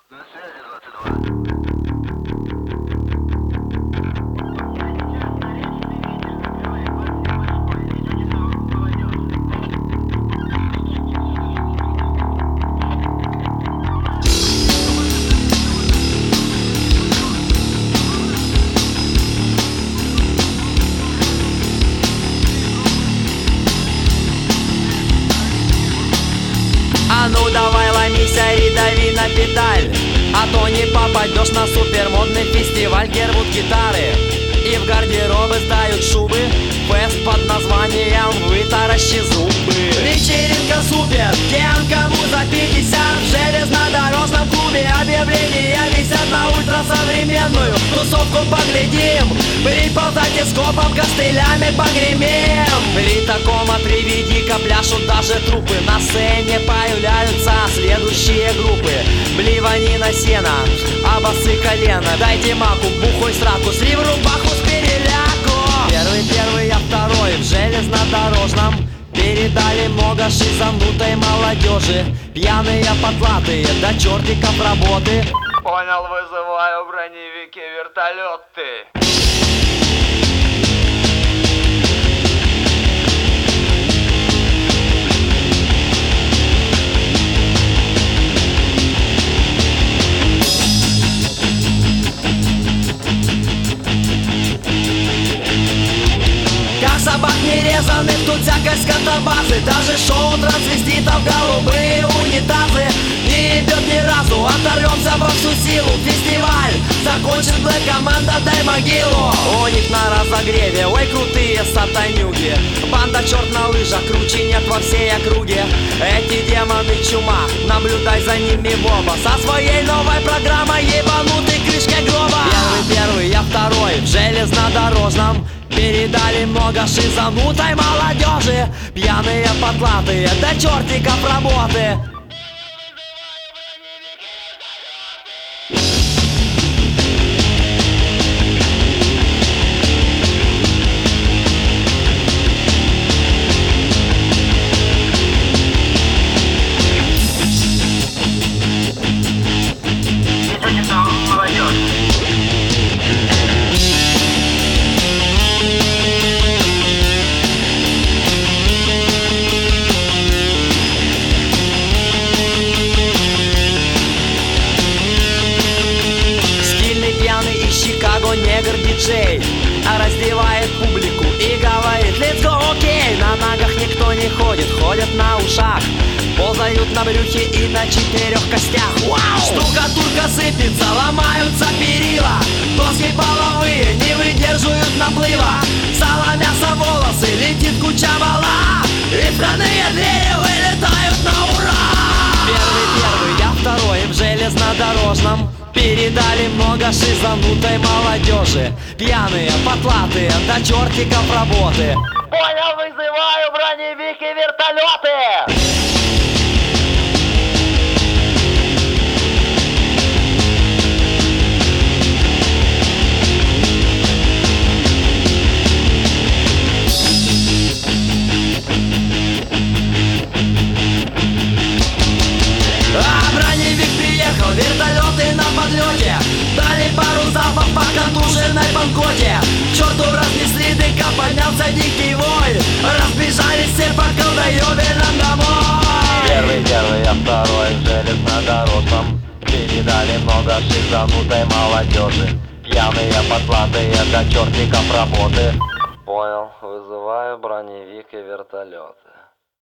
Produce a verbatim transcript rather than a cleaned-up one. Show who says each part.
Speaker 1: На связи двадцать два.
Speaker 2: А ну давай ломись и дави на педаль, а то не попадешь на супермодный фестиваль. Где рвут гитары и в гардеробы сдают шубы. Фест под названием «Вытаращи зубы». Вечеринка супер, тем кому за пятьдесят. В железнодорожном клубе объявления висят на ультрасовременную тусовку. Поглядим, приползайте скопом, костылями погремим. Литокома приведи-ка, пляшут даже трупы. На сцене появляются следующие группы: Блеванина сена, а басы колено. Дайте маку, бухой сраку, слив рубаху с переляку. Первый, первый, я второй в железнодорожном. Передали много шизанутой молодежи. Пьяные потлатые, до чертиков работы.
Speaker 1: Понял, вызываю броневики, вертолеты.
Speaker 2: Как собак нерезанных, тут всякой скотобазы. Даже шоу трансвеститов, голубые унитазы. Не ебет ни разу, оторвемся во всю силу. Фестиваль закончит блэк, команда дай могилу. У них на разогреве, ой, крутые сатанюги. Банда черт на лыжах, круче нет во всей округе. Эти демоны чума, наблюдай за ними в оба. Со своей новой программой ебанутой крышкой гроба. Первый, первый, я второй в железнодорожном. Передали много шизанутой молодежи. Пьяные потлатые, до чертиков работы.
Speaker 1: Идете там, молодежь.
Speaker 2: Чикаго негр-диджей раздевает публику и говорит: let's go, окей. На ногах никто не ходит, ходят на ушах. Ползают на брюхе и на четырех костях. Вау! Штукатурка сыпется, ломаются перила. Доски половые не выдерживают наплыва. Сало, мясо, волосы, летит куча вала. И входные двери вылетают на ура. Первый, первый, я второй в железнодорожном. Передали много шизанутой молодежи. Пьяные, потлатые, до чертиков работы.
Speaker 1: Понял, вызываю броневики, вертолеты.
Speaker 2: А броневик приехал, вертолеты на подлете. Дали пару залпов по контуженной Бангкоке. К черту разнесли дыка, поднялся дикий вой. Разбежались все по колдоебинам домой.
Speaker 1: Первый, первый, я второй в железнодорожном. Передали много шизанутой молодежи. Пьяные, потлатые, до чертиков работы. Понял, вызываю броневик и вертолеты.